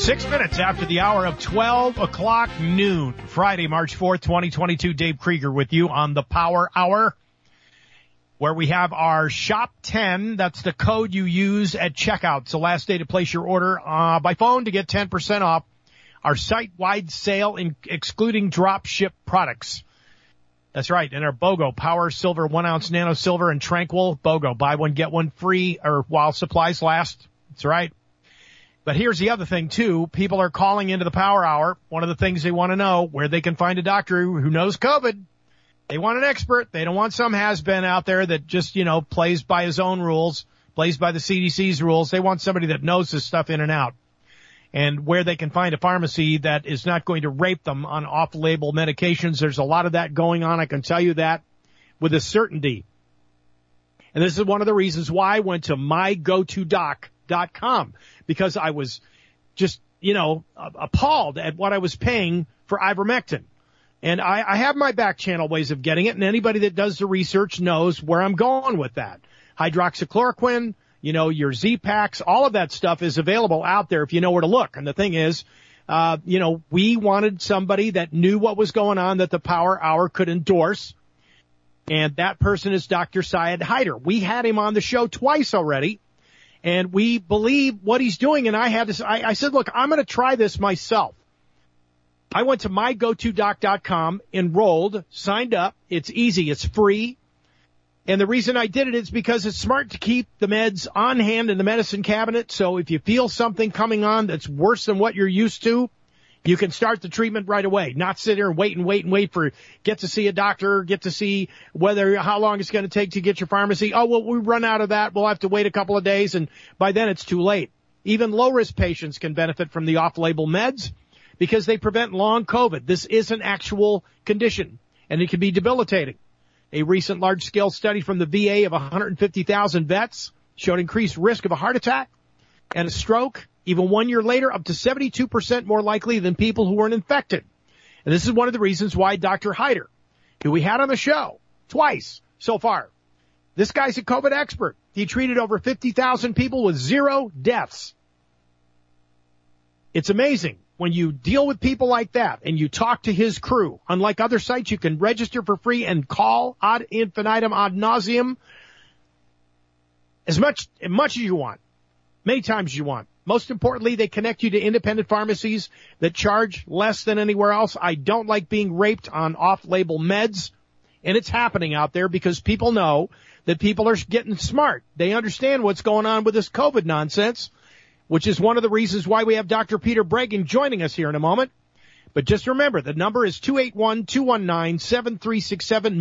6 minutes after the hour of 12 o'clock noon, Friday, March 4th, 2022. Dave Krieger with you on the Power Hour, where we have our Shop 10. That's the code you use at checkout. It's the last day to place your order by phone to get 10% off our site-wide sale, excluding drop ship products. That's right. And our BOGO, Power Silver, 1 ounce Nano Silver, and Tranquil BOGO. Buy one, get one free, or while supplies last. That's right. But here's the other thing, too. People are calling into the Power Hour. One of the things they want to know, where they can find a doctor who knows COVID. They want an expert. They don't want some has-been out there that just, plays by his own rules, plays by the CDC's rules. They want somebody that knows this stuff in and out. And where they can find a pharmacy that is not going to rape them on off-label medications. There's a lot of that going on. I can tell you that with a certainty. And this is one of the reasons why I went to mygotodoc.com, because I was just, appalled at what I was paying for ivermectin. And I have my back channel ways of getting it, and anybody that does the research knows where I'm going with that. Hydroxychloroquine, your Z-Packs, all of that stuff is available out there if you know where to look. And the thing is, we wanted somebody that knew what was going on that the Power Hour could endorse. And that person is Dr. Syed Haider. We had him on the show twice already, and we believe what he's doing. And I said, look, I'm going to try this myself. I went to mygotodoc.com, enrolled, signed up. It's easy. It's free. And the reason I did it is because it's smart to keep the meds on hand in the medicine cabinet. So if you feel something coming on that's worse than what you're used to, you can start the treatment right away, not sit here and wait for, get to see a doctor, get to see how long it's going to take to get your pharmacy. Oh, well, we run out of that. We'll have to wait a couple of days. And by then it's too late. Even low-risk patients can benefit from the off-label meds because they prevent long COVID. This is an actual condition, and it can be debilitating. A recent large-scale study from the VA of 150,000 vets showed increased risk of a heart attack and a stroke, even 1 year later, up to 72% more likely than people who weren't infected. And this is one of the reasons why Dr. Haider, who we had on the show twice so far, this guy's a COVID expert. He treated over 50,000 people with 0 deaths. It's amazing when you deal with people like that and you talk to his crew. Unlike other sites, you can register for free and call ad infinitum, ad nauseum, as much as you want, many times you want. Most importantly, they connect you to independent pharmacies that charge less than anywhere else. I don't like being raped on off-label meds, and it's happening out there because people know that people are getting smart. They understand what's going on with this COVID nonsense, which is one of the reasons why we have Dr. Peter Breggin joining us here in a moment. But just remember, the number is 281-219-7367.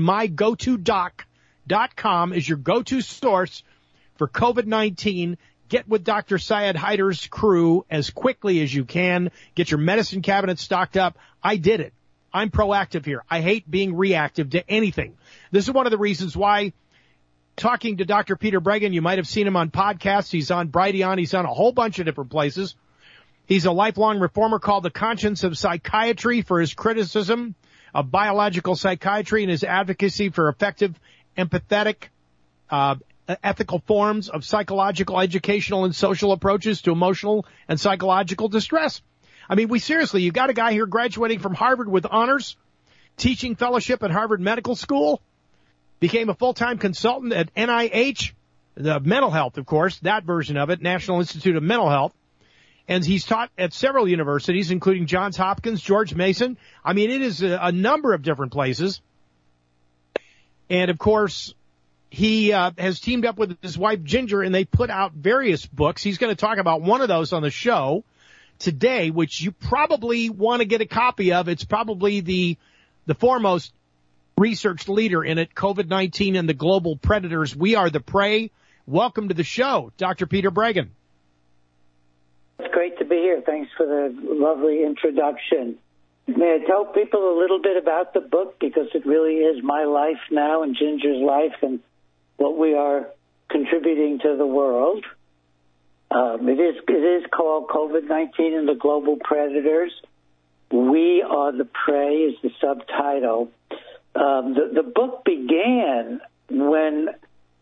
MyGoToDoc.com is your go-to source for COVID-19. Get with Dr. Syed Haider's crew as quickly as you can. Get your medicine cabinet stocked up. I did it. I'm proactive here. I hate being reactive to anything. This is one of the reasons why talking to Dr. Peter Breggin, you might have seen him on podcasts. He's on Brighteon. He's on a whole bunch of different places. He's a lifelong reformer called the Conscience of Psychiatry for his criticism of biological psychiatry and his advocacy for effective, empathetic, ethical forms of psychological, educational, and social approaches to emotional and psychological distress. I mean, you got a guy here graduating from Harvard with honors, teaching fellowship at Harvard Medical School, became a full-time consultant at NIH, the mental health, of course, that version of it, National Institute of Mental Health. And he's taught at several universities, including Johns Hopkins, George Mason. I mean, it is a number of different places. And, of course, he has teamed up with his wife, Ginger, and they put out various books. He's going to talk about one of those on the show today, which you probably want to get a copy of. It's probably the foremost research leader in it, COVID-19 and the Global Predators. We Are the Prey. Welcome to the show, Dr. Peter Breggin. It's great to be here. Thanks for the lovely introduction. May I tell people a little bit about the book, because it really is my life now and Ginger's life and what we are contributing to the world. It is called COVID-19 and the Global Predators. We Are the Prey is the subtitle. The book began when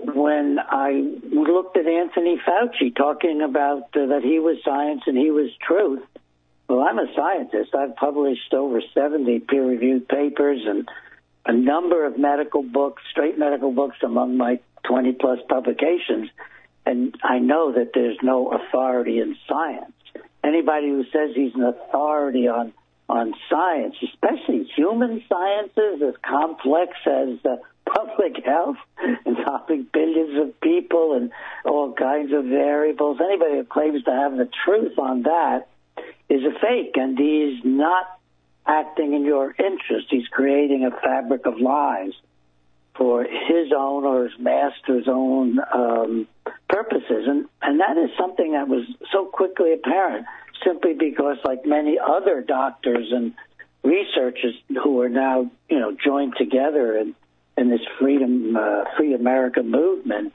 I looked at Anthony Fauci talking about that he was science and he was truth, Well, I'm a scientist. I've published over 70 peer-reviewed papers and a number of medical books, straight medical books, among my 20-plus publications. And I know that there's no authority in science. Anybody who says he's an authority on science, especially human sciences, as complex as public health, involving billions of people and all kinds of variables, anybody who claims to have the truth on that is a fake, and he's not acting in your interest. He's creating a fabric of lies for his own or his master's own purposes. And that is something that was so quickly apparent simply because, like many other doctors and researchers who are now, joined together in this Free America movement,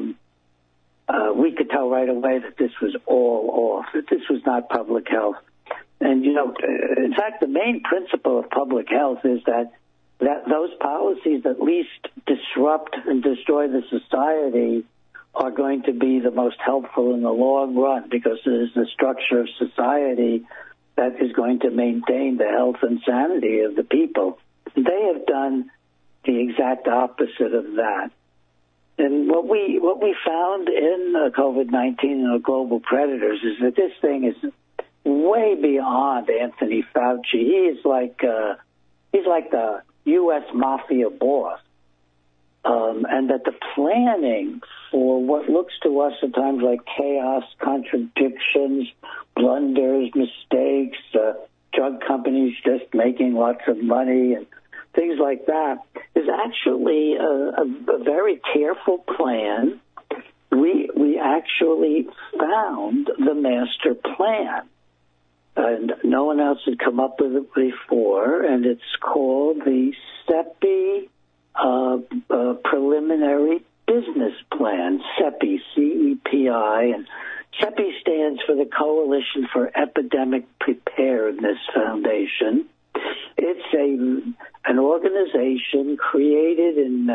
we could tell right away that this was all off, that this was not public health. And, in fact, the main principle of public health is that those policies that least disrupt and destroy the society are going to be the most helpful in the long run, because it is the structure of society that is going to maintain the health and sanity of the people. They have done the exact opposite of that. And what we found in COVID-19 and the global predators is that this thing is way beyond Anthony Fauci. He's like the U.S. mafia boss, and that the planning for what looks to us at times like chaos, contradictions, blunders, mistakes, drug companies just making lots of money and things like that is actually a very careful plan. We actually found the master plan, and no one else had come up with it before, and it's called the CEPI Preliminary Business Plan, CEPI, C-E-P-I, and CEPI stands for the Coalition for Epidemic Preparedness Foundation. It's an organization created in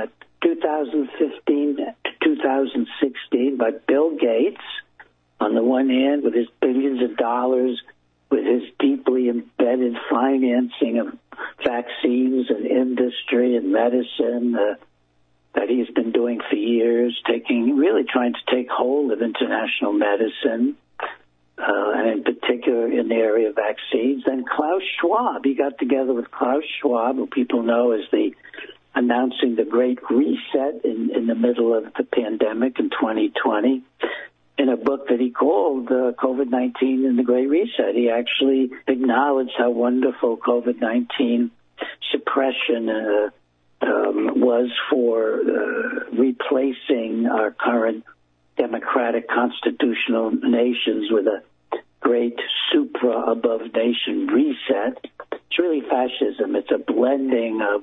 2015 to 2016 by Bill Gates, on the one hand, with his billions of dollars, with his deeply embedded financing of vaccines and industry and medicine that he's been doing for years, really trying to take hold of international medicine, and in particular in the area of vaccines. Then Klaus Schwab, he got together with Klaus Schwab, who people know as announcing the Great Reset in the middle of the pandemic in 2020. In a book that he called COVID-19 and the Great Reset, he actually acknowledged how wonderful COVID-19 suppression was for replacing our current democratic constitutional nations with a great supra-above-nation reset. It's really fascism. It's a blending of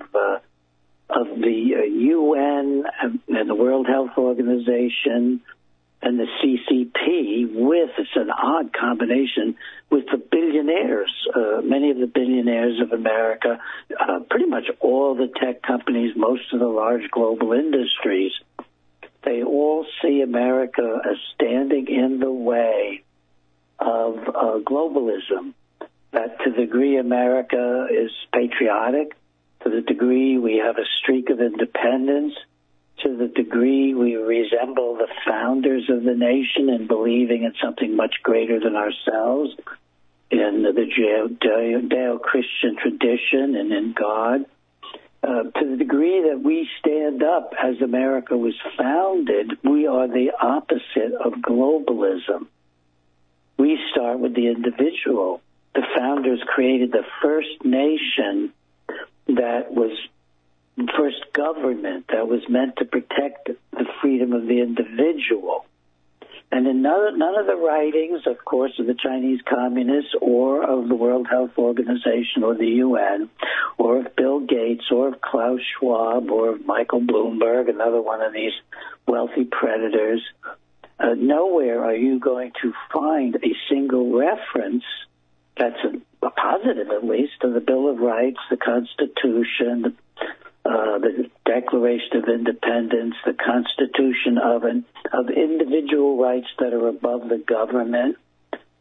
the UN and the World Health Organization and the CCP it's an odd combination with the billionaires, many of the billionaires of America, pretty much all the tech companies, most of the large global industries. They all see America as standing in the way of globalism, that to the degree America is patriotic, to the degree we have a streak of independence, to the degree we resemble the founders of the nation in believing in something much greater than ourselves, in the Judeo-Christian tradition and in God, to the degree that we stand up as America was founded, we are the opposite of globalism. We start with the individual. The founders created the first nation that was first government that was meant to protect the freedom of the individual. And in none of the writings, of course, of the Chinese Communists or of the World Health Organization or the UN or of Bill Gates or of Klaus Schwab or of Michael Bloomberg, another one of these wealthy predators, nowhere are you going to find a single reference that's a positive, at least, to the Bill of Rights, the Constitution, the Declaration of Independence, the Constitution of individual rights that are above the government,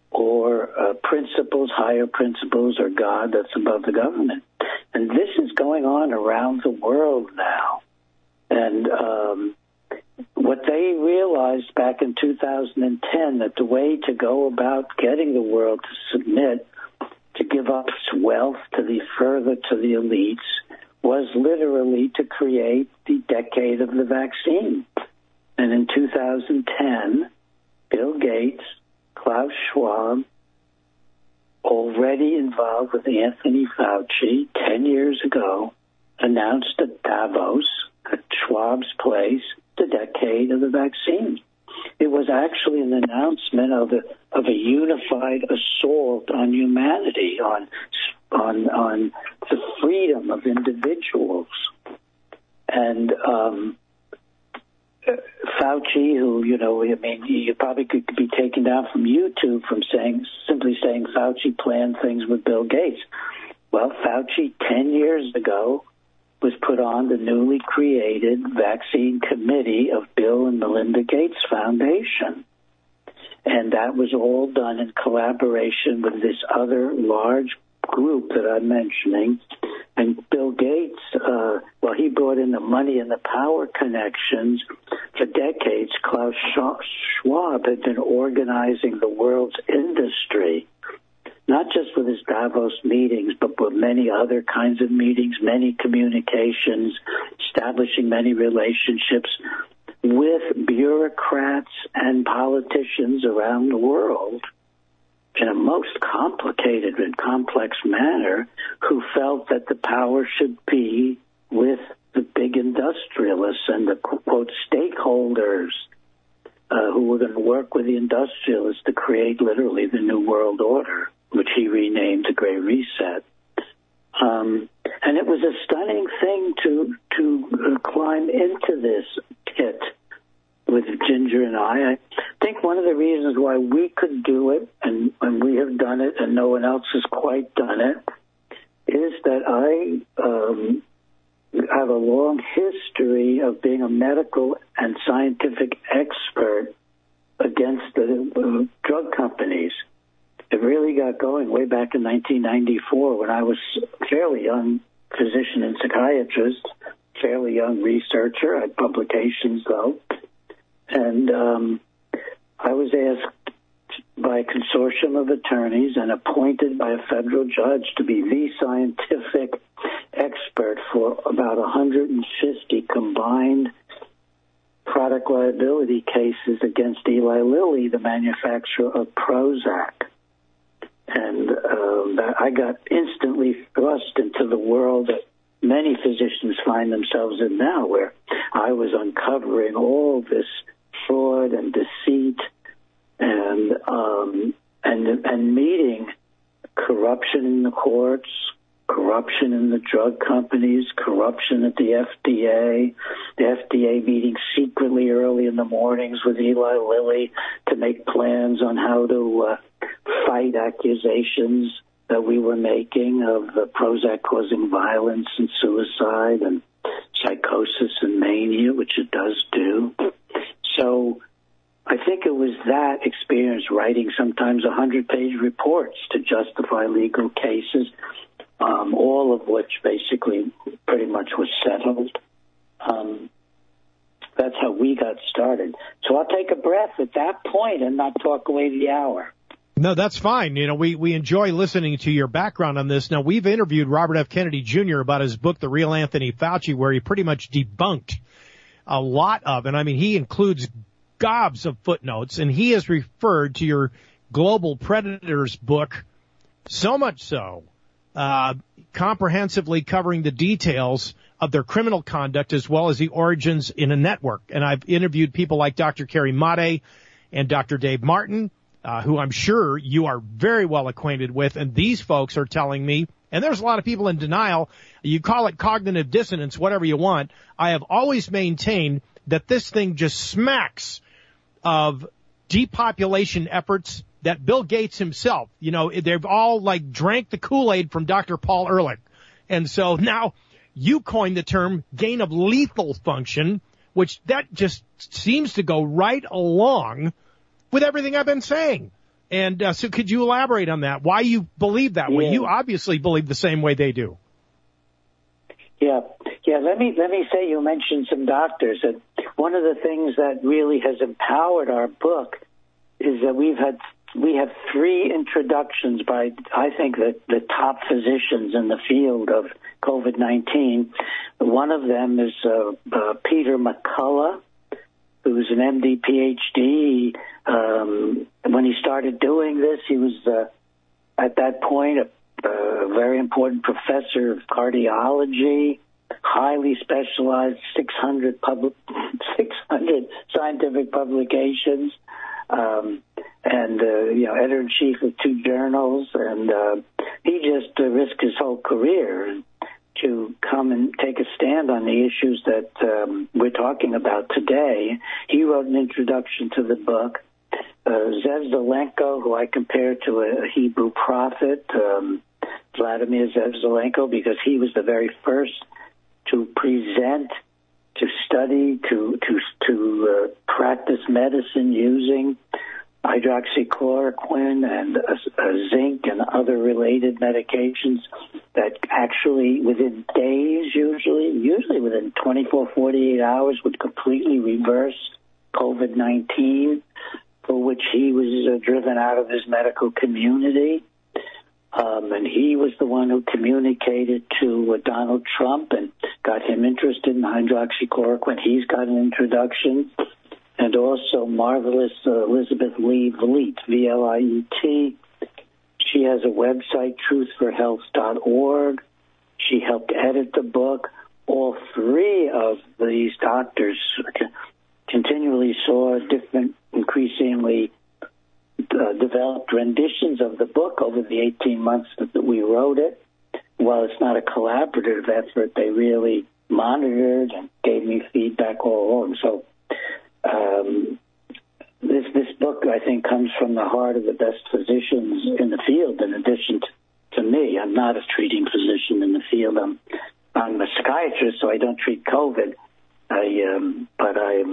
or principles, higher principles, or God that's above the government. And this is going on around the world now. And what they realized back in 2010, that the way to go about getting the world to submit, to give up its wealth to the elites, was literally to create the decade of the vaccine. And in 2010, Bill Gates, Klaus Schwab, already involved with Anthony Fauci 10 years ago, announced at Davos, at Schwab's place, the decade of the vaccine. It was actually an announcement of a unified assault on humanity, on the freedom of individuals. And Fauci, who, you probably could be taken down from YouTube from simply saying Fauci planned things with Bill Gates. Well, Fauci 10 years ago was put on the newly created vaccine committee of Bill and Melinda Gates Foundation. And that was all done in collaboration with this other large group that I'm mentioning. And Bill Gates, he brought in the money and the power connections. For decades, Klaus Schwab had been organizing the world's industry, not just with his Davos meetings, but with many other kinds of meetings, many communications, establishing many relationships with bureaucrats and politicians around the world in a most complicated and complex manner, who felt that the power should be with the big industrialists and the, quote, stakeholders who were going to work with the industrialists to create literally the New World Order, which he renamed the Great Reset. And it was a stunning thing to climb into this pit with Ginger and I think one of the reasons why we could do it, and we have done it, and no one else has quite done it, is that I have a long history of being a medical and scientific expert against the drug companies. It really got going way back in 1994 when I was a fairly young physician and psychiatrist, fairly young researcher. I had publications, though. And I was asked by a consortium of attorneys and appointed by a federal judge to be the scientific expert for about 150 combined product liability cases against Eli Lilly, the manufacturer of Prozac. And I got instantly thrust into the world that many physicians find themselves in now, where I was uncovering all this fraud and deceit and meeting corruption in the courts, corruption in the drug companies, corruption at the FDA meeting secretly early in the mornings with Eli Lilly to make plans on how to fight accusations that we were making of Prozac causing violence and suicide and psychosis and mania, which it does do. So I think it was that experience, writing sometimes 100-page reports to justify legal cases, all of which basically pretty much was settled. That's how we got started. So I'll take a breath at that point and not talk away the hour. No, that's fine. We enjoy listening to your background on this. Now, we've interviewed Robert F. Kennedy Jr. about his book, The Real Anthony Fauci, where he pretty much debunked a lot of, and I mean, he includes gobs of footnotes, and he has referred to your Global Predators book, so much so, comprehensively covering the details of their criminal conduct as well as the origins in a network. And I've interviewed people like Dr. Kerry Mate and Dr. Dave Martin, who I'm sure you are very well acquainted with, and these folks are telling me, and there's a lot of people in denial, you call it cognitive dissonance, whatever you want. I have always maintained that this thing just smacks of depopulation efforts that Bill Gates himself, they've all drank the Kool-Aid from Dr. Paul Ehrlich. And so now you coined the term gain of lethal function, which that just seems to go right along with everything I've been saying. And so could you elaborate on that, why you believe that way? You obviously believe the same way they do. Yeah. Let me say, you mentioned some doctors, and one of the things that really has empowered our book is that we have 3 introductions by, I think, the top physicians in the field of COVID-19. One of them is Peter McCullough, who's an MD, PhD. When he started doing this, he was at that point a very important professor of cardiology, highly specialized, 600 scientific publications, and editor-in-chief of 2 journals. And he just risked his whole career to come and take a stand on the issues that we're talking about today. He wrote an introduction to the book. Zev Zelenko, who I compare to a Hebrew prophet, Vladimir Zev Zelenko, because he was the very first to present, to study, to practice medicine using hydroxychloroquine and zinc and other related medications that actually within days, usually within 24, 48 hours, would completely reverse COVID-19, for which he was driven out of his medical community. And he was the one who communicated to Donald Trump and got him interested in hydroxychloroquine. He's got an introduction. And also marvelous Elizabeth Lee Vliet, V-L-I-E-T. She has a website, truthforhealth.org. She helped edit the book. All 3 of these doctors continually saw different, increasingly developed renditions of the book over the 18 months that we wrote it. While it's not a collaborative effort, they really monitored and gave me feedback all along. So this book, I think, comes from the heart of the best physicians in the field, in addition to me. I'm not a treating physician in the field. I'm a psychiatrist, so I don't treat COVID. But I'm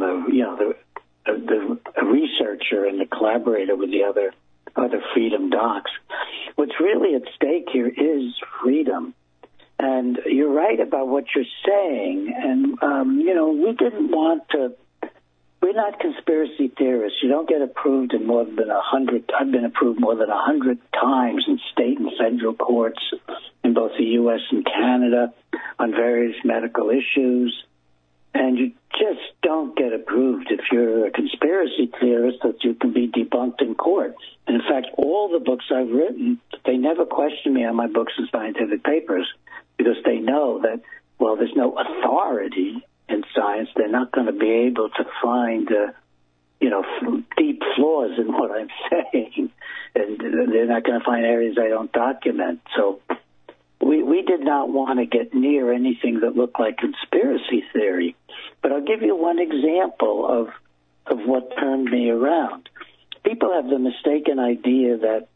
a researcher and a collaborator with the other freedom docs. What's really at stake here is freedom. And you're right about what you're saying. And, we didn't want to. We're not conspiracy theorists. You don't get approved in more than 100. I've been approved more than 100 times in state and federal courts in both the U.S. and Canada on various medical issues. And you just don't get approved if you're a conspiracy theorist that you can be debunked in court. And in fact, all the books I've written, they never question me on my books and scientific papers because they know that, well, there's no authority in science. They're not going to be able to find, deep flaws in what I'm saying. And they're not going to find areas I don't document. So we did not want to get near anything that looked like conspiracy theory. But I'll give you one example of what turned me around. People have the mistaken idea that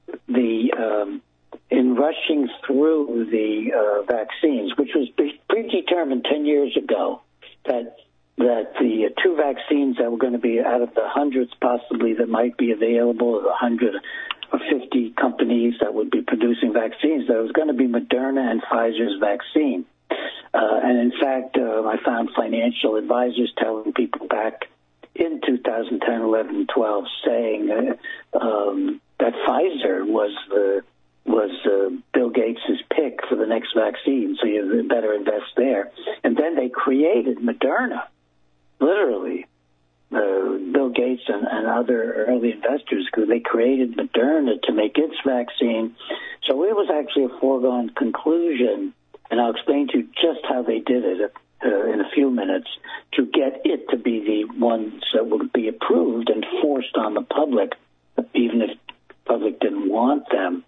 in rushing through the vaccines, which was predetermined 10 years ago, that the 2 vaccines that were going to be out of the hundreds possibly that might be available, the 150 companies that would be producing vaccines, that it was going to be Moderna and Pfizer's vaccine. And in fact, I found financial advisors telling people back in 2010, 11, 12, saying that Pfizer was Bill Gates' pick for the next vaccine, so you better invest there. And then they created Moderna, literally. Bill Gates and other early investors, they created Moderna to make its vaccine. So it was actually a foregone conclusion, and I'll explain to you just how they did it in a few minutes, to get it to be the ones that would be approved and forced on the public, even if the public didn't want them.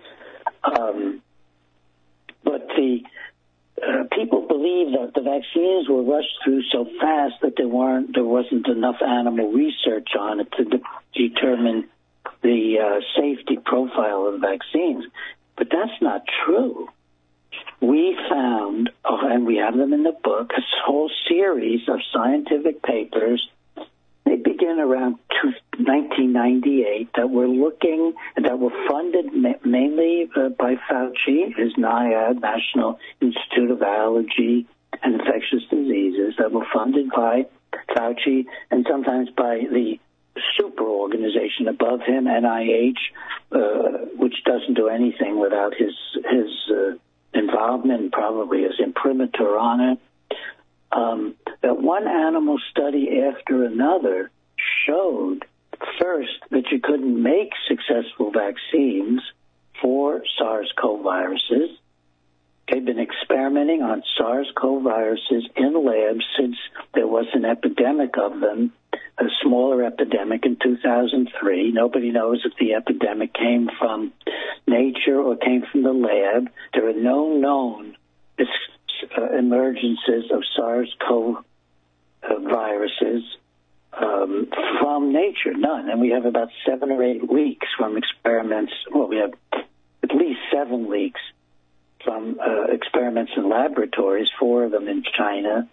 But the people believe that the vaccines were rushed through so fast that there wasn't enough animal research on it to determine the safety profile of the vaccines. But that's not true. We found, and we have them in the book, a whole series of scientific papers. They begin around 1998 that were funded mainly by Fauci, his NIAID, National Institute of Allergy and Infectious Diseases, that were funded by Fauci and sometimes by the super organization above him, NIH, which doesn't do anything without his involvement and probably his imprimatur on it. That one animal study after another showed first that you couldn't make successful vaccines for SARS-CoV viruses. They've been experimenting on SARS-CoV viruses in labs since there was an epidemic of them, a smaller epidemic in 2003. Nobody knows if the epidemic came from nature or came from the lab. There are no known emergences of SARS-CoV viruses from nature, none. And we have about 7 or 8 leaks from experiments. Well, we have at least 7 leaks from experiments in laboratories, 4 of them in China.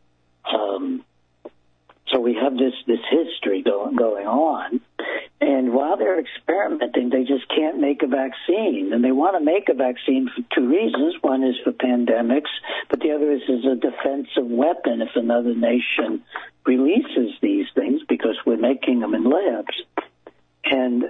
So we have this history going on. And while they're experimenting, they just can't make a vaccine. And they want to make a vaccine for 2 reasons. One is for pandemics, but the other is as a defensive weapon if another nation releases these things, because we're making them in labs. And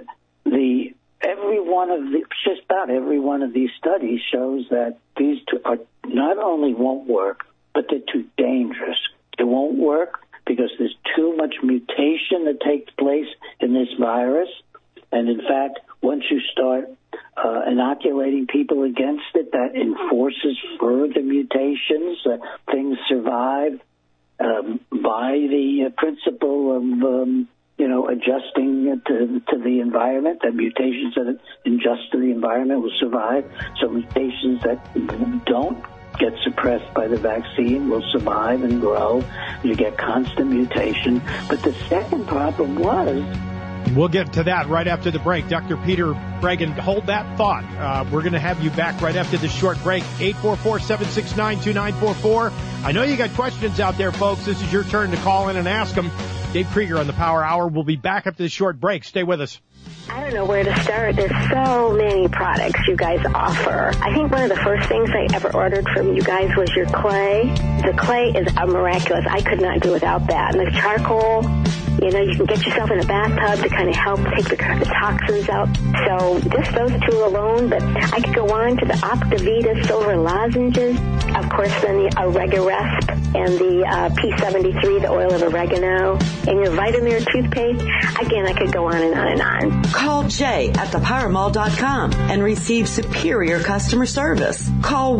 just about every one of these studies shows that these two are not only won't work, but they're too dangerous. It won't work because there's too much mutation that takes place in this virus. And in fact, once you start inoculating people against it, that enforces further mutations. Things survive by the principle of adjusting to the environment. That mutations that adjust to the environment will survive. So mutations that don't get suppressed by the vaccine will survive and grow. You get constant mutation. But the second problem was... We'll get to that right after the break. Dr. Peter Breggin, hold that thought. We're going to have you back right after this short break. 844-769-2944. I know you got questions out there, folks. This is your turn to call in and ask them. Dave Krieger on the Power Hour. We'll be back after this short break. Stay with us. I don't know where to start. There's so many products you guys offer. I think one of the first things I ever ordered from you guys was your clay. The clay is miraculous. I could not do without that. And the charcoal, you can get yourself in a bathtub to kind of help take the toxins out. So just those 2 alone, but I could go on to the Optivita silver lozenges. Of course, then the Oregaresp and the P73, the oil of oregano, and your Vitamir toothpaste. Again, I could go on and on and on. Call Jay at thepowermall.com and receive superior customer service. Call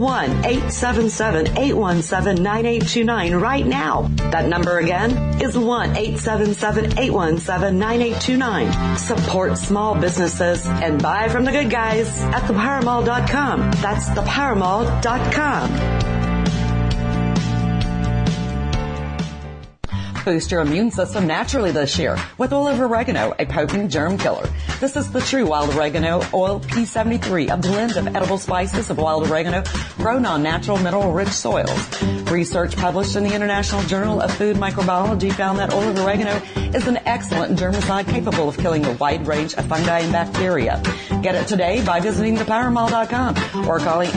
1-877-817-9829 right now. That number again is 1-877-817-9829. Support small businesses and buy from the good guys at thepowermall.com. That's thepowermall.com. Boost your immune system naturally this year with oil of oregano, a potent germ killer. This is the true wild oregano oil P73, a blend of edible spices of wild oregano grown on natural mineral-rich soils. Research published in the International Journal of Food Microbiology found that oil of oregano is an excellent germicide capable of killing a wide range of fungi and bacteria. Get it today by visiting thepowermall.com or calling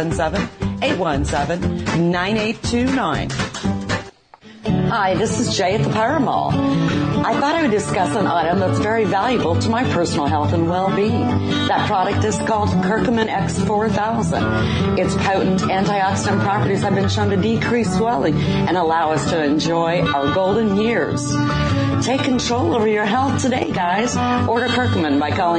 877-817-9829. Hi, this is Jay at the Power Mall. I thought I would discuss an item that's very valuable to my personal health and well-being. That product is called Curcumin X4000. Its potent antioxidant properties have been shown to decrease swelling and allow us to enjoy our golden years. Take control over your health today, guys. Order Curcumin by calling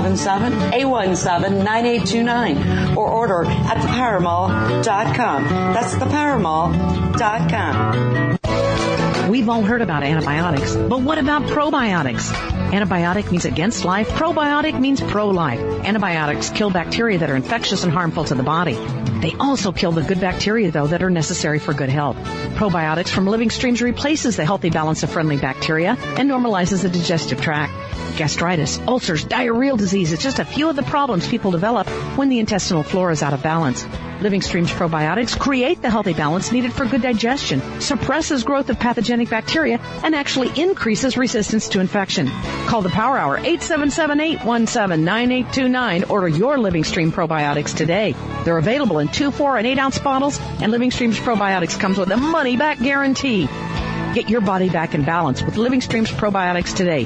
877-817-9829 or order at thepowermall.com. That's thepowermall.com. We've all heard about antibiotics, but what about probiotics? Antibiotic means against life. Probiotic means pro-life. Antibiotics kill bacteria that are infectious and harmful to the body. They also kill the good bacteria, though, that are necessary for good health. Probiotics from living streams replaces the healthy balance of friendly bacteria and normalizes the digestive tract. Gastritis, ulcers, diarrheal disease is just a few of the problems people develop when the intestinal flora is out of balance. Living Stream's probiotics create the healthy balance needed for good digestion, suppresses growth of pathogenic bacteria, and actually increases resistance to infection. Call the Power Hour, 877-817-9829. Order your Living Stream probiotics today. They're available in 2, 4, and 8-ounce bottles, and Living Stream's probiotics comes with a money-back guarantee. Get your body back in balance with Living Stream's probiotics today.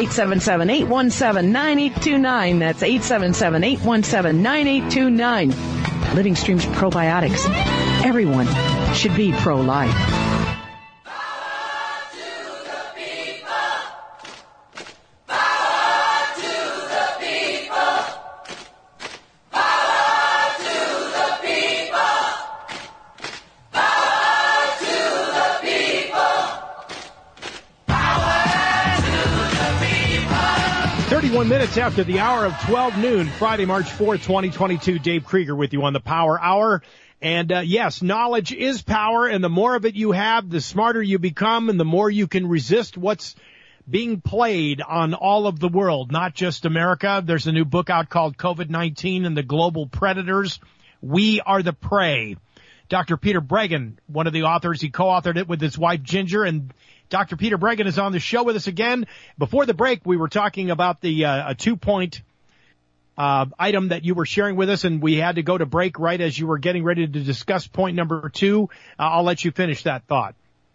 877-817-9829. That's 877-817-9829. Living Stream's probiotics. Everyone should be pro-life. Minutes after the hour of 12 noon, Friday, March 4th, 2022. Dave Krieger with you on the Power Hour. And yes, knowledge is power, and the more of it you have, the smarter you become, and the more you can resist what's being played on all of the world, not just America. There's a new book out called COVID-19 and the Global Predators. We Are the Prey. Dr. Peter Breggin, one of the authors, he co-authored it with his wife Ginger, and Dr. Peter Breggin is on the show with us again. Before the break, we were talking about the a 2-point item that you were sharing with us, and we had to go to break right as you were getting ready to discuss point number 2. I'll let you finish that thought.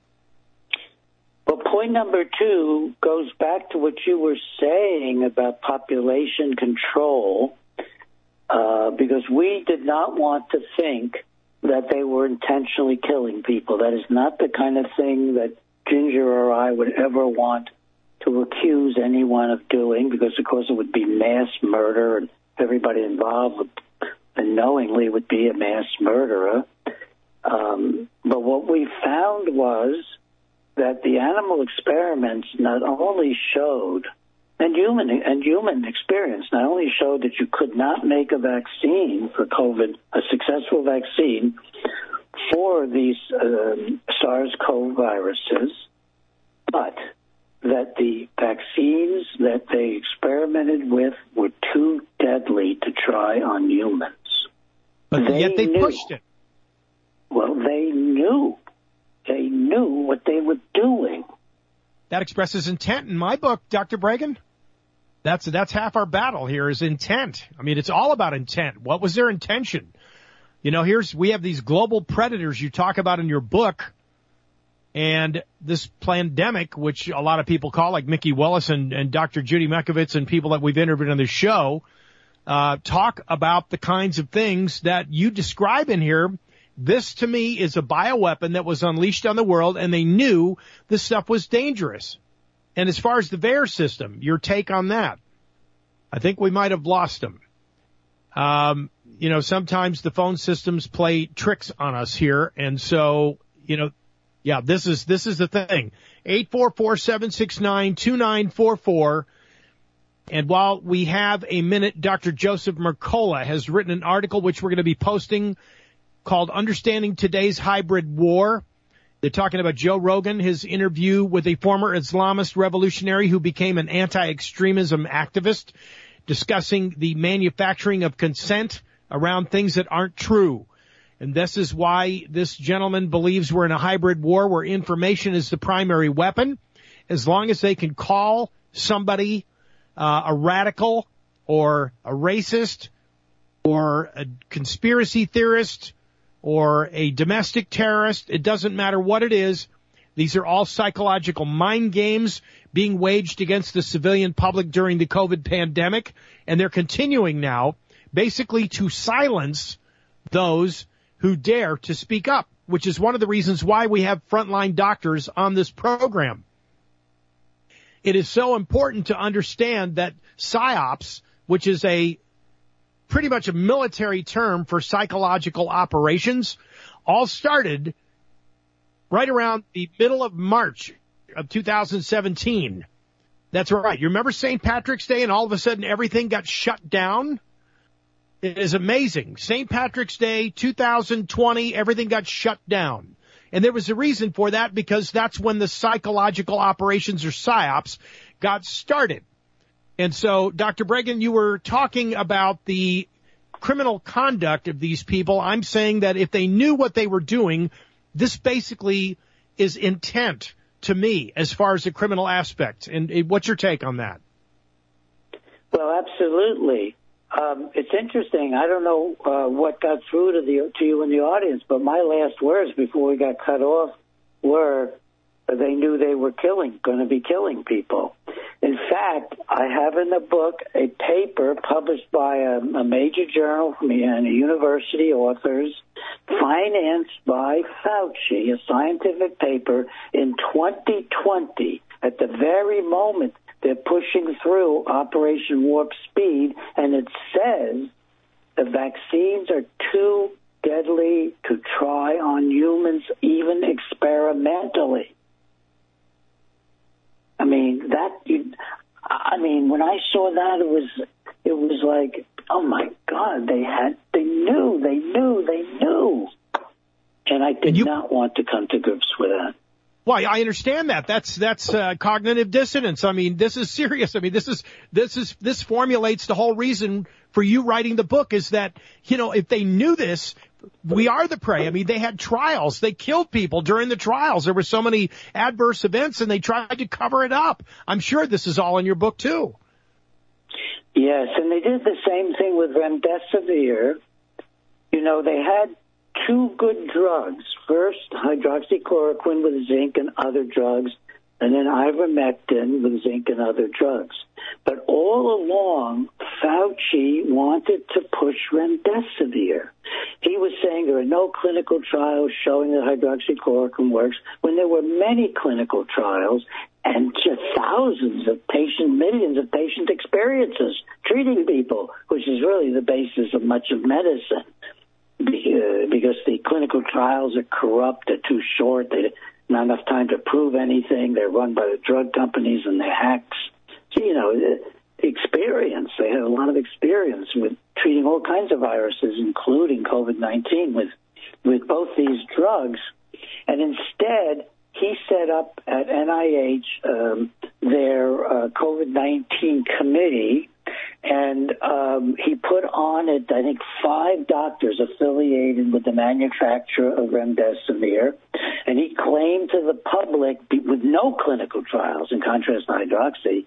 Well, point number 2 goes back to what you were saying about population control, because we did not want to think that they were intentionally killing people. That is not the kind of thing that Ginger or I would ever want to accuse anyone of doing, because, of course, it would be mass murder, and everybody involved would unknowingly would be a mass murderer. But what we found was that the animal experiments not only showed, and human experience not only showed that you could not make a vaccine for COVID, a successful vaccine for these SARS-CoV viruses, but that the vaccines that they experimented with were too deadly to try on humans. But yet they pushed it. Well, they knew. They knew what they were doing. That expresses intent in my book, Dr. Breggin. That's half our battle here is intent. I mean, it's all about intent. What was their intention? You know, we have these global predators you talk about in your book, and this pandemic, which a lot of people call, like Mickey Willis and Dr. Judy Mekovitz and people that we've interviewed on the show, talk about the kinds of things that you describe in here. This, to me, is a bioweapon that was unleashed on the world, and they knew this stuff was dangerous. And as far as the VAERS system, your take on that? I think we might have lost them. You know, sometimes the phone systems play tricks on us here. And so, you know, yeah, this is the thing. 844-769-2944. And while we have a minute, Dr. Joseph Mercola has written an article which we're going to be posting called Understanding Today's Hybrid War. They're talking about Joe Rogan, his interview with a former Islamist revolutionary who became an anti-extremism activist, discussing the manufacturing of consent around things that aren't true. And this is why this gentleman believes we're in a hybrid war where information is the primary weapon. As long as they can call somebody a radical or a racist or a conspiracy theorist or a domestic terrorist, it doesn't matter what it is. These are all psychological mind games being waged against the civilian public during the COVID pandemic, and they're continuing now basically to silence those who dare to speak up, which is one of the reasons why we have frontline doctors on this program. It is so important to understand that PSYOPs, which is pretty much a military term for psychological operations, all started right around the middle of March of 2017. That's right. You remember St. Patrick's Day and all of a sudden everything got shut down? It is amazing. St. Patrick's Day, 2020, everything got shut down. And there was a reason for that, because that's when the psychological operations, or PSYOPs, got started. And so, Dr. Breggin, you were talking about the criminal conduct of these people. I'm saying that if they knew what they were doing, this basically is intent to me as far as the criminal aspect. And what's your take on that? Well, absolutely. It's interesting. I don't know what got through to you in the audience, but my last words before we got cut off were they knew they were going to be killing people. In fact, I have in the book a paper published by a major journal from a university, authors, financed by Fauci, a scientific paper in 2020, at the very moment they're pushing through Operation Warp Speed, and it says the vaccines are too deadly to try on humans, even experimentally. When I saw that, it was like, oh my God, they knew. And I did not want to come to grips with that. Well, I understand that. That's cognitive dissonance. I mean, this is serious. I mean, this formulates the whole reason for you writing the book is that, if they knew this, we are the prey. I mean, they had trials. They killed people during the trials. There were so many adverse events, and they tried to cover it up. I'm sure this is all in your book, too. Yes, and they did the same thing with remdesivir. They had two good drugs. First, hydroxychloroquine with zinc and other drugs, and then ivermectin with zinc and other drugs. But all along, Fauci wanted to push remdesivir. He was saying there are no clinical trials showing that hydroxychloroquine works, when there were many clinical trials and just millions of patient experiences treating people, which is really the basis of much of medicine. Because the clinical trials are corrupt, they're too short, they not enough time to prove anything, they're run by the drug companies and they're hacks. So, experience, they had a lot of experience with treating all kinds of viruses, including COVID-19 with both these drugs. And instead, he set up at NIH their COVID-19 committee, and he put on it, I think, 5 doctors affiliated with the manufacturer of remdesivir, and he claimed to the public, with no clinical trials, in contrast to hydroxy,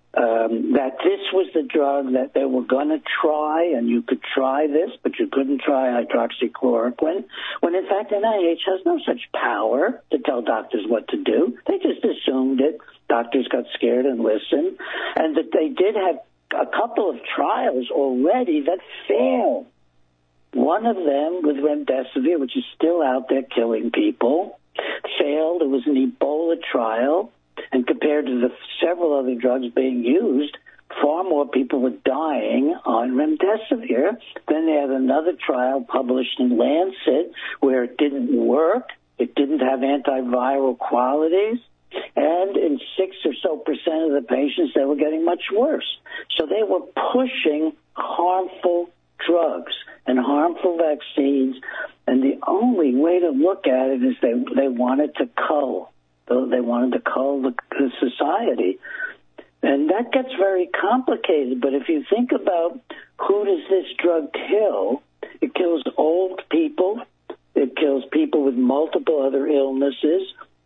that this was the drug that they were going to try, and you could try this, but you couldn't try hydroxychloroquine, when in fact NIH has no such power to tell doctors what to do. They just assumed it. Doctors got scared and listened, and that they did have a couple of trials already that failed. One of them with remdesivir, which is still out there killing people, failed. It was an Ebola trial, and compared to the several other drugs being used, far more people were dying on remdesivir. Then they had another trial published in Lancet where it didn't work. It didn't have antiviral qualities. And in 6% or so of the patients, they were getting much worse. So they were pushing harmful drugs and harmful vaccines. And the only way to look at it is they wanted to cull. They wanted to cull the society. And that gets very complicated. But if you think about who does this drug kill, it kills old people. It kills people with multiple other illnesses.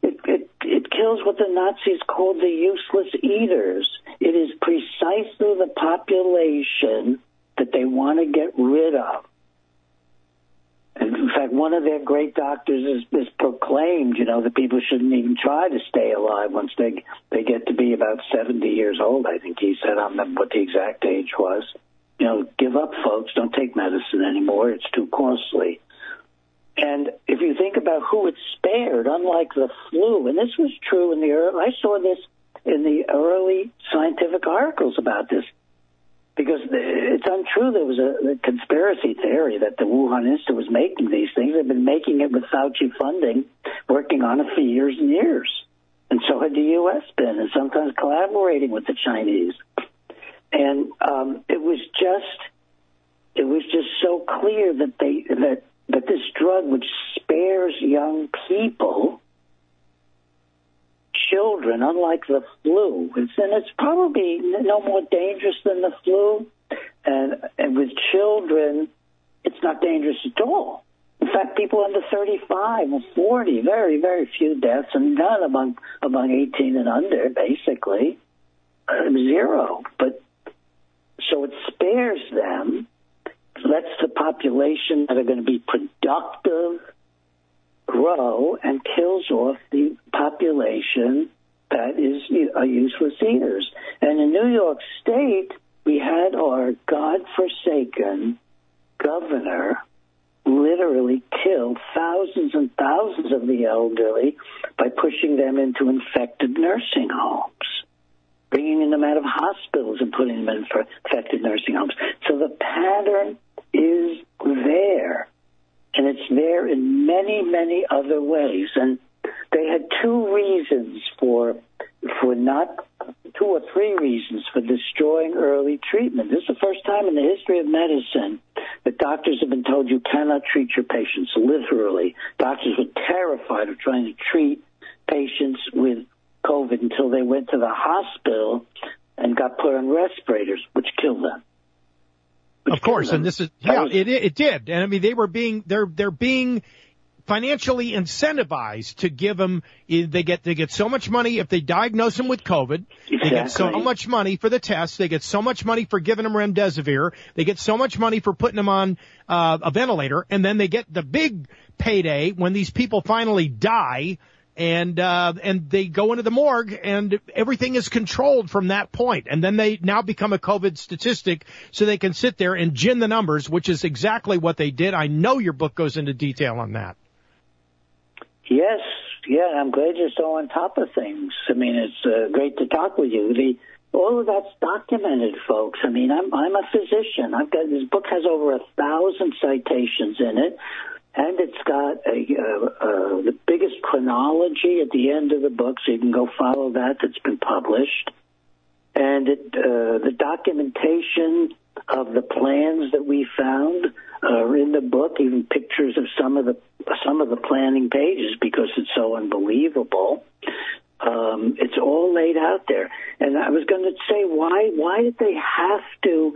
It kills what the Nazis called the useless eaters. It is precisely the population that they want to get rid of. And in fact, one of their great doctors is proclaimed, that people shouldn't even try to stay alive once they get to be about 70 years old. I think he said on them what the exact age was. Give up, folks. Don't take medicine anymore. It's too costly. And if you think about who it spared, unlike the flu, and this was true I saw this in the early scientific articles about this, because it's untrue. There was a conspiracy theory that the Wuhan Institute was making these things. They've been making it with Fauci funding, working on it for years and years. And so had the U.S. been, and sometimes collaborating with the Chinese. And it was just so clear that this drug, which spares young people, children, unlike the flu, and it's probably no more dangerous than the flu, And with children, it's not dangerous at all. In fact, people under 35 or 40, very, very few deaths, and none among 18 and under, basically. Zero. But so it spares them, lets the population that are going to be productive grow, and kills off the population that are useless eaters. And in New York State, we had our godforsaken governor literally kill thousands and thousands of the elderly by pushing them into infected nursing homes, bringing them out of hospitals and putting them in for infected nursing homes. So the pattern is there, and it's there in many, many other ways. And they had two or three reasons for destroying early treatment. This is the first time in the history of medicine that doctors have been told you cannot treat your patients, literally. Doctors were terrified of trying to treat patients with COVID until they went to the hospital and got put on respirators, which killed them. Of course, and this is, it did. And I mean, they're being financially incentivized to give them, they get so much money if they diagnose them with COVID. Exactly. They get so much money for the test. They get so much money for giving them remdesivir. They get so much money for putting them on a ventilator. And then they get the big payday when these people finally die, and they go into the morgue, and everything is controlled from that point. And then they now become a COVID statistic, so they can sit there and gin the numbers, which is exactly what they did. I know your book goes into detail on that. Yes, yeah, I'm glad you're so on top of things. I mean, it's great to talk with you. All of that's documented, folks. I mean, I'm a physician. This book has over 1,000 citations in it, and it's got the biggest chronology at the end of the book, so you can go follow that. That's been published, and the documentation of the plans that we found are in the book, even pictures of some of the planning pages, because it's so unbelievable. It's all laid out there. And I was going to say, why did they have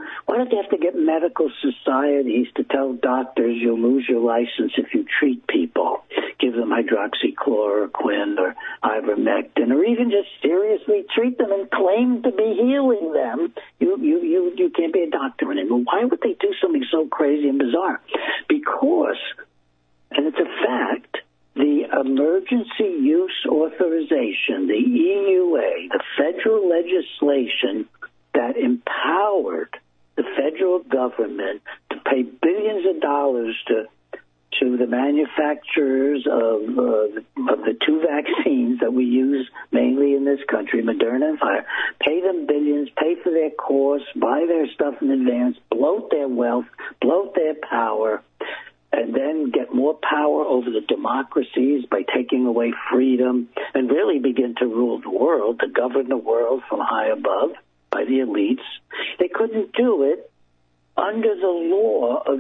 to get medical societies to tell doctors you'll lose your license if you treat people, give them hydroxychloroquine or ivermectin, or even just seriously treat them and claim to be healing them? You can't be a doctor anymore. Why would they do something so crazy and bizarre? Because, and it's a fact, the Emergency Use Authorization, the EUA, the federal legislation that empowered the federal government to pay billions of dollars to the manufacturers of the two vaccines that we use mainly in this country, Moderna and Pfizer, pay them billions, pay for their course, buy their stuff in advance, bloat their wealth, bloat their power, and then get more power over the democracies by taking away freedom, and really begin to rule the world, to govern the world from high above by the elites. They couldn't do it under the law of the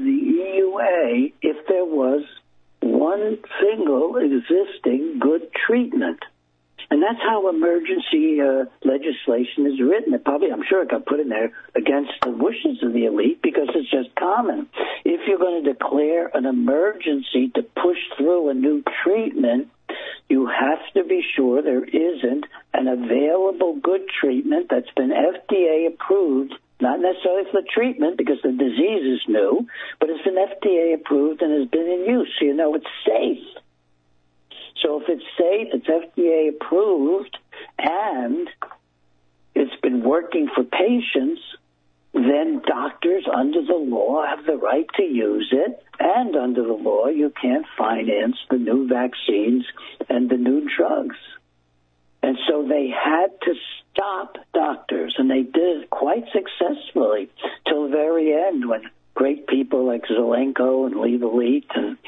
EUA if there was one single existing good treatment. And that's how emergency legislation is written. I'm sure it got put in there against the wishes of the elite, because it's just common. If you're going to declare an emergency to push through a new treatment, you have to be sure there isn't an available good treatment that's been FDA approved, not necessarily for the treatment because the disease is new, but it's been FDA approved and has been in use, so you know it's safe. So if it's safe, it's FDA approved, and it's been working for patients, then doctors under the law have the right to use it, and under the law you can't finance the new vaccines and the new drugs. And so they had to stop doctors, and they did it quite successfully till the very end, when great people like Zelenko and Lee Leet and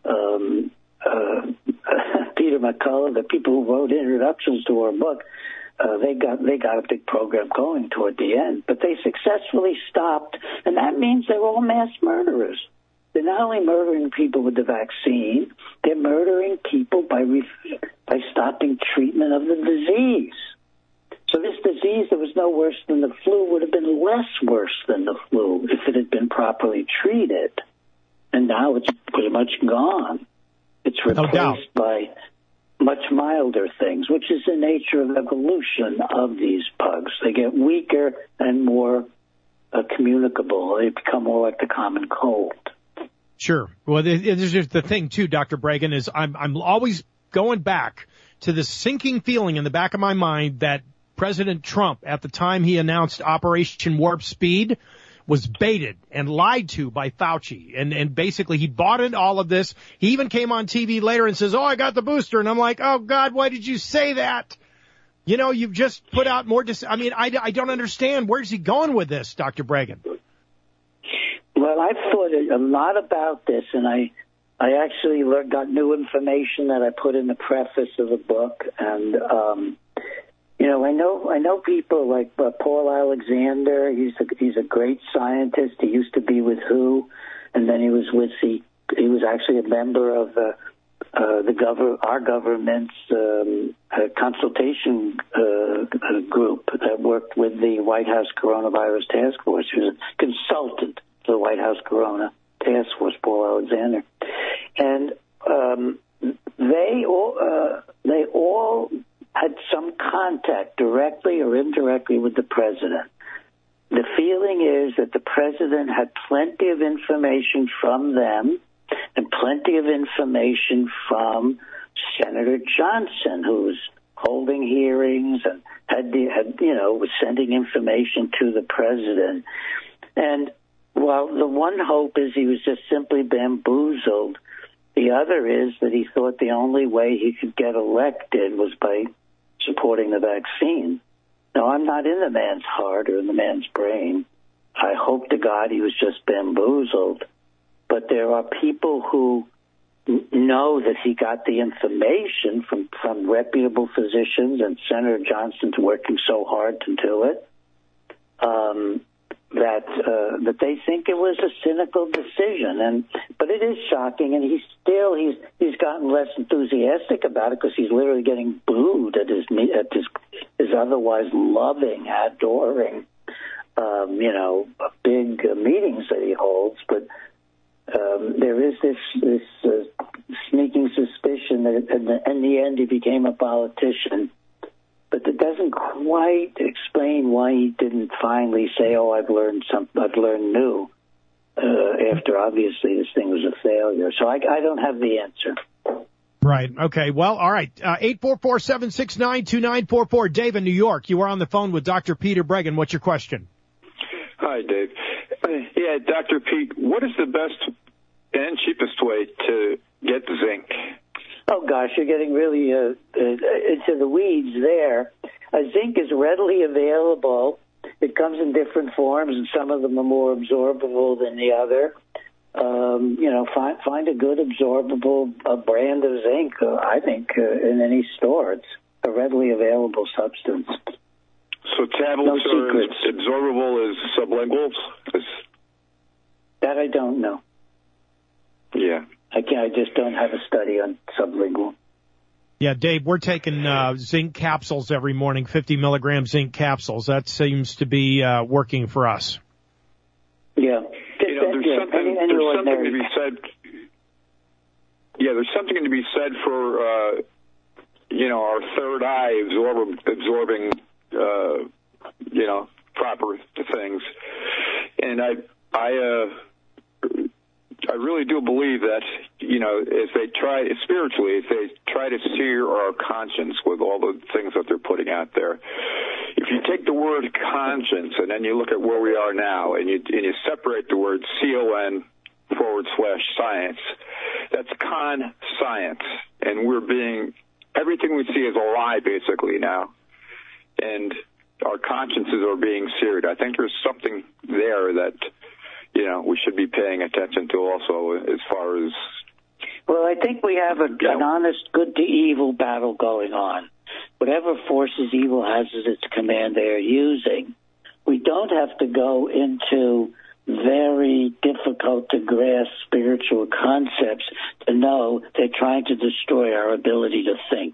Peter McCullough, the people who wrote introductions to our book, they got a big program going toward the end. But they successfully stopped, and that means they're all mass murderers. They're not only murdering people with the vaccine, they're murdering people by stopping treatment of the disease. So this disease that was no worse than the flu would have been less worse than the flu if it had been properly treated. And now it's pretty much gone. It's replaced by much milder things, which is the nature of evolution of these bugs. They get weaker and more communicable. They become more like the common cold. Sure. Well, there's just the thing, too, Dr. Breggin, is I'm always going back to this sinking feeling in the back of my mind that President Trump, at the time he announced Operation Warp Speed, was baited and lied to by Fauci. And basically he bought into all of this. He even came on TV later and says, I got the booster. And I'm like, oh, God, why did you say that? You know, you've just put out more. I don't understand. Where's he going with this, Dr. Breggin? Well, I've thought a lot about this, and I actually got new information that I put in the preface of the book. And, I know people like Paul Alexander. He's a great scientist. He used to be with WHO, and then he was actually a member of our government's consultation group that worked with the White House Coronavirus Task Force. He was a consultant to the White House Corona Task Force, Paul Alexander, and they all had some contact, directly or indirectly, with the president. The feeling is that the president had plenty of information from them and plenty of information from Senator Johnson, who's holding hearings and was sending information to the president. And while the one hope is he was just simply bamboozled, the other is that he thought the only way he could get elected was by supporting the vaccine. Now, I'm not in the man's heart or in the man's brain. I hope to God he was just bamboozled. But there are people who know that he got the information from reputable physicians, and Senator Johnson's working so hard to do it, that they think it was a cynical decision. But it is shocking, and he's gotten less enthusiastic about it because he's literally getting booed at his otherwise loving, adoring, big meetings that he holds. But there is this sneaking suspicion that in the end he became a politician. But it doesn't quite explain why he didn't finally say, I've learned new, after obviously this thing was a failure. So I don't have the answer. Right. Okay. Well, all right. 844-769-2944. Dave in New York, you are on the phone with Dr. Peter Breggin. What's your question? Hi, Dave. Yeah, Dr. Pete, what is the best and cheapest way to get zinc? Oh, gosh, you're getting really into the weeds there. Zinc is readily available. It comes in different forms, and some of them are more absorbable than the other. Find a good absorbable brand of zinc, I think, in any store. It's a readily available substance. So tablets are as absorbable as sublinguals? That I don't know. Yeah. I just don't have a study on sublingual. Yeah, Dave, we're taking zinc capsules every morning, 50 milligram zinc capsules. That seems to be working for us. Yeah. There's something to be said. Yeah, there's something to be said for our third eye absorbing proper things, and I really do believe that, as they try to sear our conscience with all the things that they're putting out there. If you take the word conscience and then you look at where we are now and you separate the word CON/science, that's con science. And everything we see is a lie basically now. And our consciences are being seared. I think there's something there that we should be paying attention to also as far as... Well, I think we have an honest good to evil battle going on. Whatever forces evil has at its command they are using. We don't have to go into very difficult to grasp spiritual concepts to know they're trying to destroy our ability to think.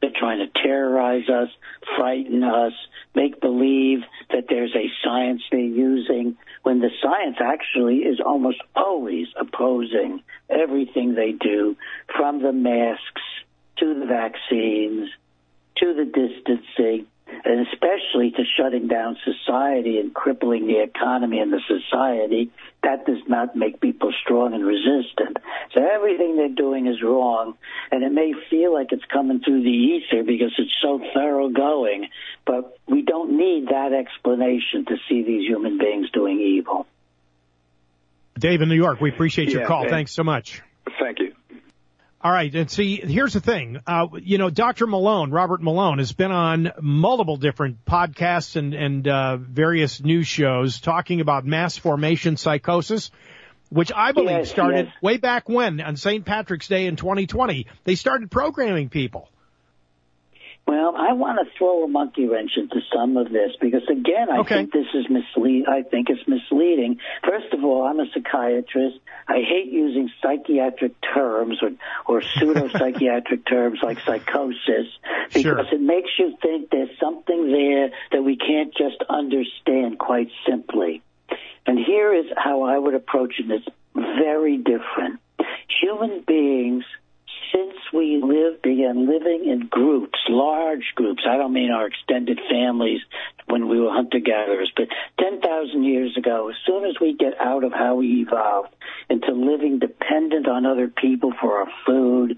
They're trying to terrorize us, frighten us, make believe that there's a science they're using, when the science actually is almost always opposing everything they do, from the masks to the vaccines to the distancing, and especially to shutting down society and crippling the economy and the society. That does not make people strong and resistant. So everything they're doing is wrong, and it may feel like it's coming through the ether because it's so thoroughgoing, but we don't need that explanation to see these human beings doing evil. Dave in New York, we appreciate your call. Thanks so much. Thank you. All right, and see, here's the thing. Dr. Malone, Robert Malone, has been on multiple different podcasts and various news shows talking about mass formation psychosis, which I believe started way back when, on St. Patrick's Day in 2020. They started programming people. Well, I want to throw a monkey wrench into some of this because, again, I think this is I think it's misleading. First of all, I'm a psychiatrist. I hate using psychiatric terms or pseudo-psychiatric terms like psychosis because it makes you think there's something there that we can't just understand quite simply. And here is how I would approach it. It's very different. Human beings, since we began living in groups, large groups, I don't mean our extended families when we were hunter-gatherers, but 10,000 years ago, as soon as we get out of how we evolved into living dependent on other people for our food,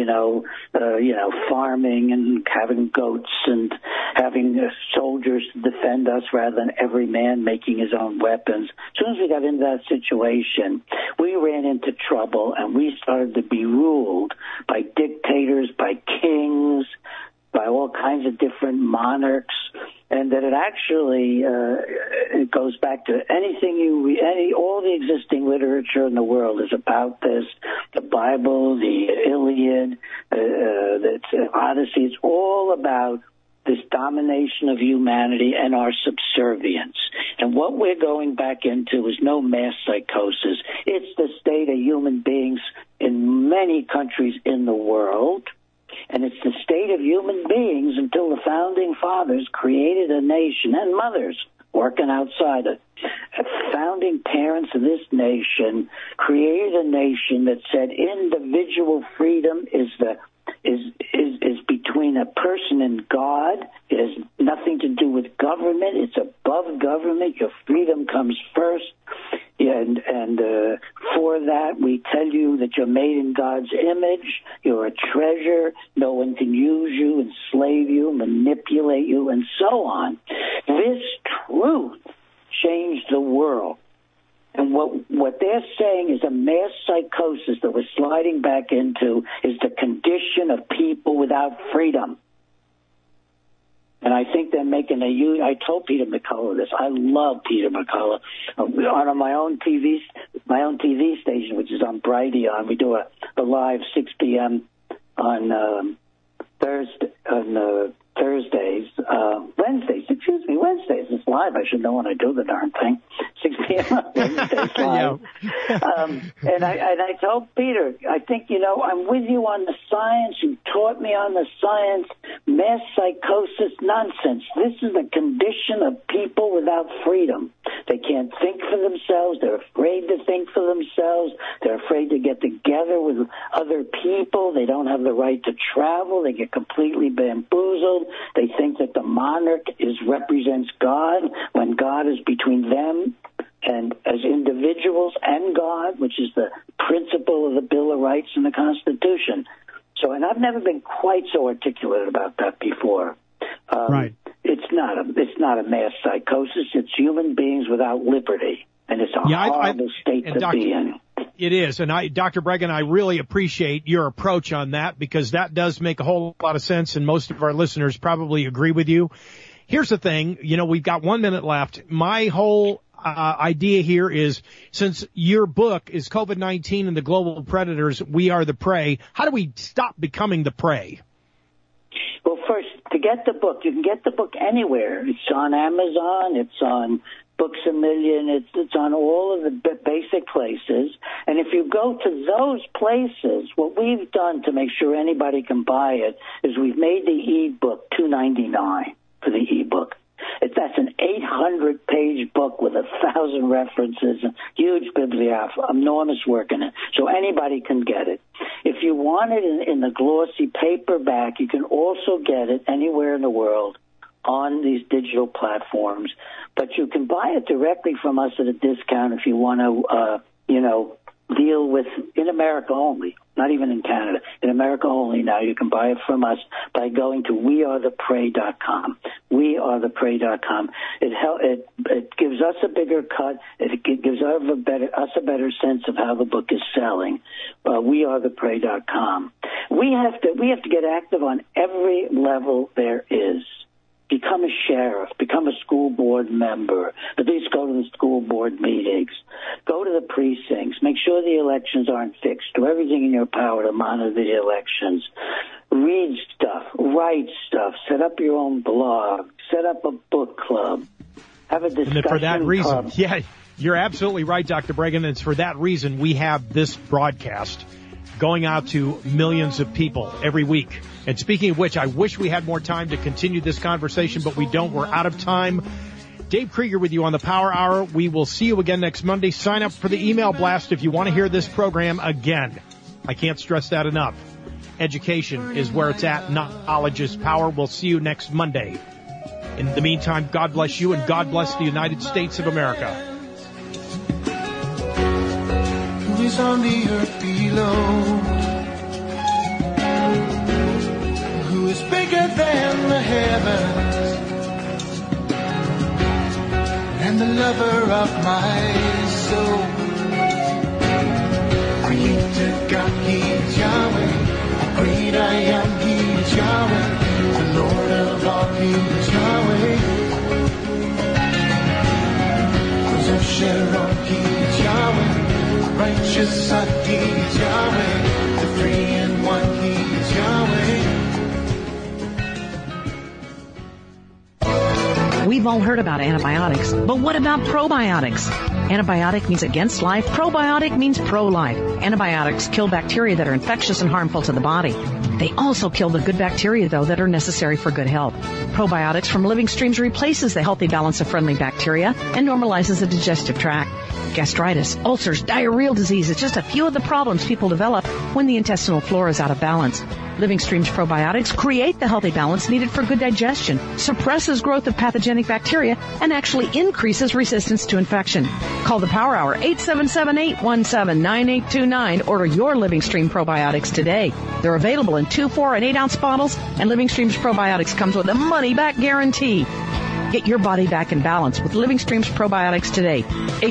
farming and having goats and having soldiers to defend us rather than every man making his own weapons. As soon as we got into that situation, we ran into trouble and we started to be ruled by dictators, by kings, by all kinds of different monarchs, and that it actually it goes back to anything all the existing literature in the world is about this. The Bible, the Iliad, the Odyssey, it's all about this domination of humanity and our subservience. And what we're going back into is no mass psychosis. It's the state of human beings in many countries in the world. And it's the state of human beings until the founding fathers created a nation, and mothers working outside it. Founding parents of this nation created a nation that said individual freedom is between a person and God. It has nothing to do with government. It's above government. Your freedom comes first. And for that, we tell you that you're made in God's image. You're a treasure. No one can use you, enslave you, manipulate you, and so on. This truth changed the world. And what they're saying is a mass psychosis that we're sliding back into is the condition of people without freedom. And I think they're making I told Peter McCullough this. I love Peter McCullough. On my own TV station, which is on Brighteon, we do a live 6 p.m. on Wednesdays. It's live. I should know when I do the darn thing. 6 p.m. on Wednesdays live. And I told Peter, I think, I'm with you on the science. You taught me on the science. Mass psychosis nonsense. This is the condition of people without freedom. They can't think for themselves. They're afraid to think for themselves. They're afraid to get together with other people. They don't have the right to travel. They get completely bamboozled. They think that the monarch represents God when God is between them and as individuals and God, which is the principle of the Bill of Rights and the Constitution. So, and I've never been quite so articulate about that before. Right. It's not a mass psychosis. It's human beings without liberty, and it's a horrible state to be in. It is, and Dr. Breggin, I really appreciate your approach on that because that does make a whole lot of sense, and most of our listeners probably agree with you. Here's the thing, we've got 1 minute left. My whole idea here is, since your book is COVID-19 and the Global Predators, We Are the Prey, how do we stop becoming the prey? Well, first, to get the book, you can get the book anywhere. It's on Amazon. It's on Books A Million. It's on all of the basic places. And if you go to those places, what we've done to make sure anybody can buy it is we've made the ebook $2.99 for the ebook. That's an 800-page book with 1,000 references, and huge bibliography, enormous work in it. So anybody can get it. If you want it in the glossy paperback, you can also get it anywhere in the world on these digital platforms. But you can buy it directly from us at a discount if you want to, deal with in America only, not even in Canada. In America only now, you can buy it from us by going to wearetheprey.com. Wearetheprey.com. It gives us a bigger cut. It gives us a better sense of how the book is selling. Wearetheprey.com. We have to get active on every level there is. Become a sheriff, become a school board member, at least go to the school board meetings, go to the precincts, make sure the elections aren't fixed, do everything in your power to monitor the elections, read stuff, write stuff, set up your own blog, set up a book club, have a discussion and for that reason, club. Yeah, you're absolutely right, Dr. Breggin. It's for that reason we have this broadcast going out to millions of people every week. And speaking of which, I wish we had more time to continue this conversation, but we don't. We're out of time. Dave Krieger with you on the Power Hour. We will see you again next Monday. Sign up for the email blast if you want to hear this program again. I can't stress that enough. Education is where it's at. Knowledge is power. We'll see you next Monday. In the meantime, God bless you and God bless the United States of America. Who is on the earth below? Who is bigger than the heavens and the lover of my soul? Creator God, He is Yahweh. Great I am, He is Yahweh. The Lord of all, He is Yahweh. Rose of Sharon, He is Yahweh. Righteous Son, He is Yahweh. The Three-in-One, He is Yahweh. We've all heard about antibiotics, but what about probiotics? Antibiotic means against life. Probiotic means pro-life. Antibiotics kill bacteria that are infectious and harmful to the body. They also kill the good bacteria, though, that are necessary for good health. Probiotics from Living Streams replaces the healthy balance of friendly bacteria and normalizes the digestive tract. Gastritis, ulcers, diarrheal disease is just a few of the problems people develop when the intestinal flora is out of balance. Living Streams probiotics create the healthy balance needed for good digestion, suppresses growth of pathogenic bacteria, and actually increases resistance to infection. Call the Power Hour, 877-817-9829. Order your Living Stream probiotics today. They're available in 2, 4, and 8-ounce bottles, and Living Streams probiotics comes with a money-back guarantee. Get your body back in balance with Living Streams probiotics today.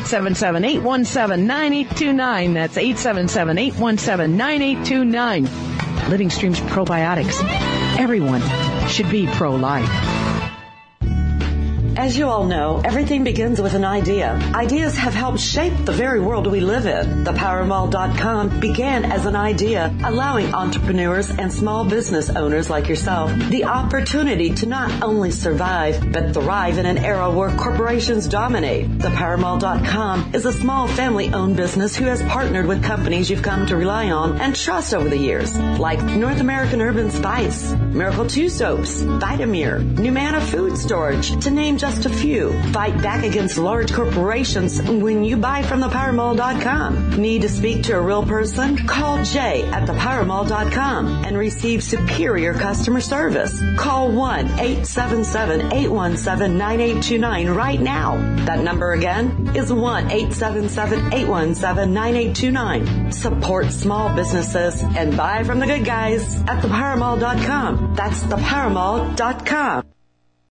877-817-9829. That's 877-817-9829. Living Streams probiotics. Everyone should be pro-life. As you all know, everything begins with an idea. Ideas have helped shape the very world we live in. ThePowerMall.com began as an idea, allowing entrepreneurs and small business owners like yourself the opportunity to not only survive, but thrive in an era where corporations dominate. ThePowerMall.com is a small family-owned business who has partnered with companies you've come to rely on and trust over the years, like North American Urban Spice, Miracle 2 Soaps, Vitamir, Numana Food Storage, to name just a few. Fight back against large corporations when you buy from ThePowerMall.com. Need to speak to a real person? Call Jay at ThePowerMall.com and receive superior customer service. Call 1-877-817-9829 right now. That number again is 1-877-817-9829. Support small businesses and buy from the good guys at ThePowerMall.com. That's ThePowerMall.com.